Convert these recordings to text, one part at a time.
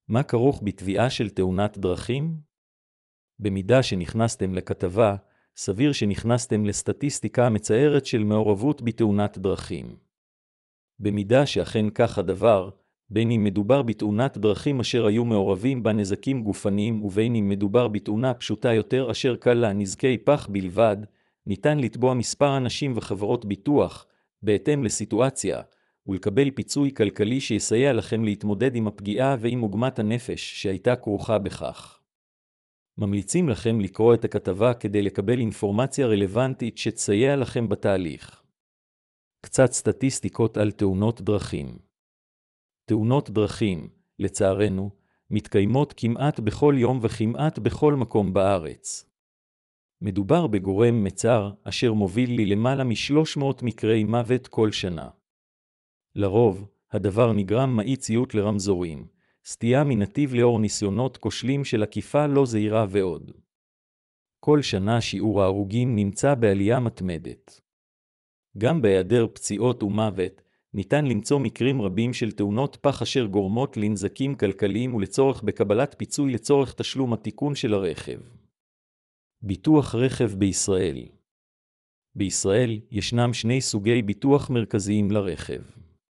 מה כרוך בתביעה של תאונת דרכים? במידה שנכנסתם לכתבה, סביר שנכנסתם לסטטיסטיקה המצערת של מעורבות בתאונת דרכים. במידה שאכן כך הדבר, בין אם מדובר בתאונת דרכים אשר היו מעורבים בה נזקים גופניים ובין אם מדובר בתאונה פשוטה יותר אשר קל לה נזקי פח בלבד, ניתן לתבוע מספר אנשים וחברות ביטוח, בהתאם לסיטואציה, ולקבל פיצוי כלכלי שיסייע לכם להתמודד עם הפגיעה ועם עוגמת הנפש שהייתה כרוכה בכך. ממליצים לכם לקרוא את הכתבה כדי לקבל אינפורמציה רלוונטית שתסייע לכם בתהליך. קצת סטטיסטיקות על תאונות דרכים. תאונות דרכים, לצערנו, מתקיימות כמעט בכל יום וכמעט בכל מקום בארץ. מדובר בגורם מצער אשר מוביל לי למעלה מ-300 מקרי מוות כל שנה. לרוב, הדבר נגרם מאי-ציות לרמזורים, סטייה מנתיב לאור ניסיונות כושלים של עקיפה לא זהירה ועוד. כל שנה שיעור ההרוגים נמצא בעלייה מתמדת. גם בהיעדר פציעות ומוות, ניתן למצוא מקרים רבים של תאונות פח אשר גורמות לנזקים כלכליים ולצורך בקבלת פיצוי לצורך תשלום התיקון של הרכב. ביטוח רכב בישראל. בישראל ישנם שני סוגי ביטוח מרכזיים לרכב.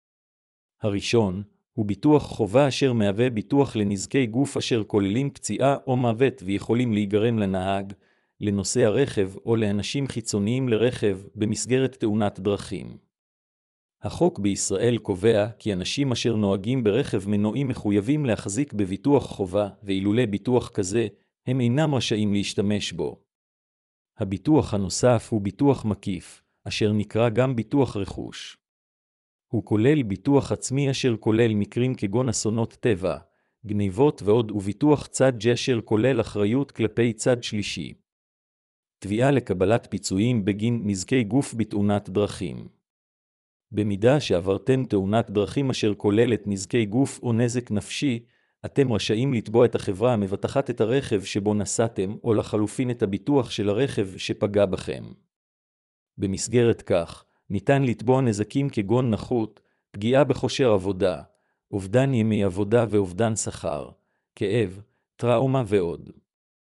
הראשון הוא ביטוח חובה אשר מהווה ביטוח לנזקי גוף אשר כוללים פציעה או מוות ויכולים להיגרם לנהג, לנוסע הרכב או לאנשים חיצוניים לרכב במסגרת תאונת דרכים. החוק בישראל קובע כי אנשים אשר נוהגים ברכב מנועי מחויבים להחזיק בביטוח חובה, ואילולא ביטוח כזה, הם אינם רשאים להשתמש בו. הביטוח הנוסף הוא ביטוח מקיף, אשר נקרא גם ביטוח רכוש. הוא כולל ביטוח עצמי אשר כולל מקרים כגון אסונות טבע, גניבות ועוד וביטוח צד G אשר כולל אחריות כלפי צד שלישי. תביעה לקבלת פיצויים בגין נזקי גוף בתאונת דרכים. במידה שעברתם תאונת דרכים אשר כוללת נזקי גוף או נזק נפשי, אתם רשאים לתבוע את החברה המבטחת את הרכב שבו נסעתם או לחלופין את הביטוח של הרכב שפגע בכם. במסגרת כך, ניתן לתבוע נזקים כגון נכות, פגיעה בכושר עבודה, אובדן ימי עבודה ואובדן שכר, כאב, טראומה ועוד.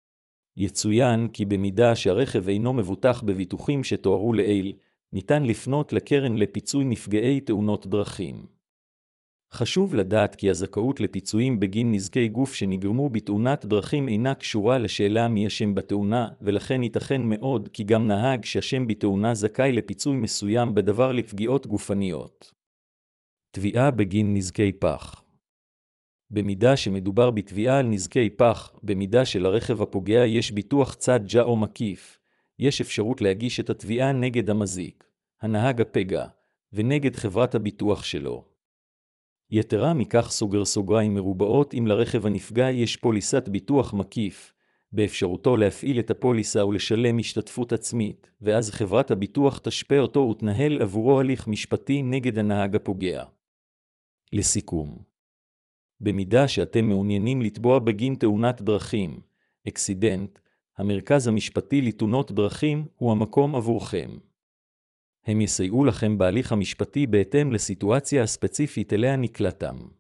יצוין כי במידה שהרכב אינו מבוטח בביטוחים שתוארו לעיל, ניתן לפנות לקרן לפיצוי נפגעי תאונות דרכים. חשוב לדעת כי הזכאות לפיצויים בגין נזקי גוף שנגרמו בתאונת דרכים אינה קשורה לשאלה מי אשם בתאונה, ולכן ייתכן מאוד כי גם נהג שאשם בתאונה זכאי לפיצוי מסוים בדבר לפגיעות גופניות. תביעה בגין נזקי פח. במידה שמדובר בתביעה על נזקי פח, במידה שלרכב הפוגע יש ביטוח צד G או מקיף, יש אפשרות להגיש את התביעה נגד המזיק, הנהג הפגע, ונגד חברת הביטוח שלו. יתרה מכך סוגריים מרובעות אם לרכב הנפגע יש פוליסת ביטוח מקיף, באפשרותו להפעיל את הפוליסה ולשלם השתתפות עצמית, ואז חברת הביטוח תשפה אותו ותנהל עבורו הליך משפטי נגד הנהג הפוגע. לסיכום, במידה שאתם מעוניינים לתבוע בגין תאונת דרכים, אקסידנט, המרכז המשפטי לתאונות דרכים הוא המקום עבורכם. הם יסייעו לכם בהליך המשפטי בהתאם לסיטואציה הספציפית אליה נקלעתם.